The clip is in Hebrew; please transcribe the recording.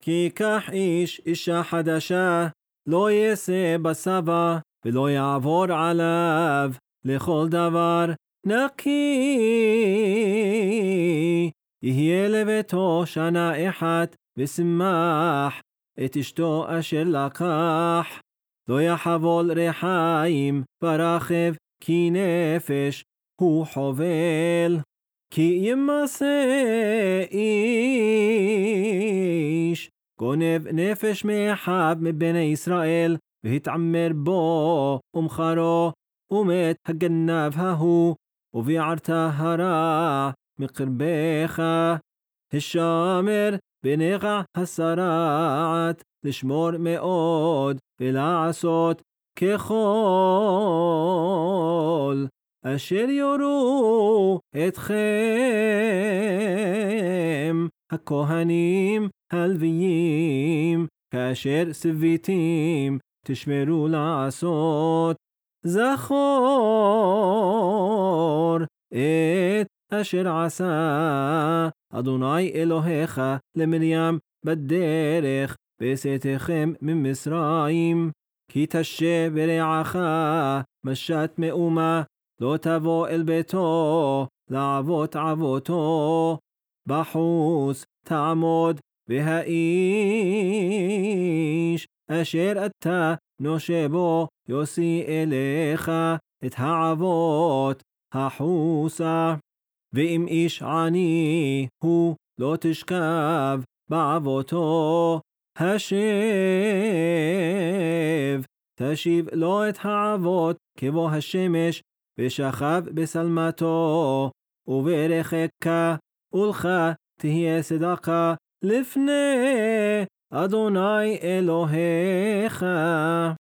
כי ייקח איש אישה חדשה, לא יעשה בסבא, ולא יעבור עליו לכל דבר נקי. יהיה לביתו שנה אחת ושמח את אשתו אשר לקח. לא יחבול רחיים ברכב, כי נפש הוא חובל. כי ימסה איש גונב נפש מאחיו מבני ישראל, והתעמר בו ומכרו, ומת הגנב ההוא, וביערת הרע מקרבך. השמר בניך הסרעת, לשמור מאוד ולעשות ככל אשר יורו אתכם הכהנים הלוויים, כאשר סביתים תשמרו לעשות. זכור את אשר עשה אדוני אלוהיך למרים בדרך בצאתכם ממצרים. כי תשה ברעך משת מאומה, לא תבוא אל ביתו לעבוד עבודתו. בחוץ תעמוד, והאיש אשר אתה נושה בו יוציא אליך את העבוד החוצה. ואם איש עני הוא, לא תשכב בעבודתו. השב תשיב לו את העבוד כבוא השמש, ושכב בשלמתו, וברכך ולך תהיה צדקה לפני אדוני אלוהיך.